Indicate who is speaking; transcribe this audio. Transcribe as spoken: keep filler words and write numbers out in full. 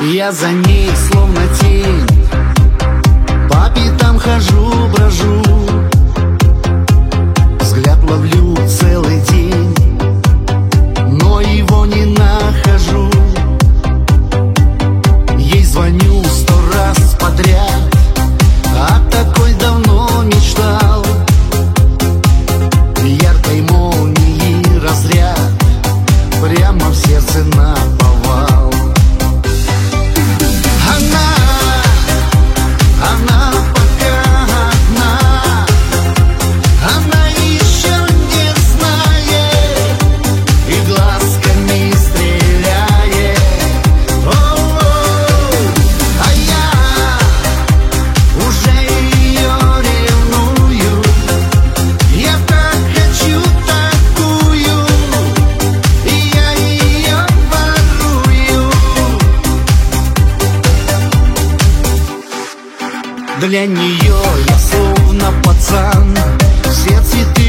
Speaker 1: Я за ней словно тень, по пятам хожу, брожу, взгляд ловлю целый день, но его не нахожу. Ей звоню сто раз подряд, о такой давно мечтал. Яркой молнии разряд прямо в сердце наповал. Она, она пока одна, она еще не знает и глазками стреляет. О-о-о. А я уже ее ревную, я так хочу такую, и я ее ворую. Для нее я словно пацан, все цветы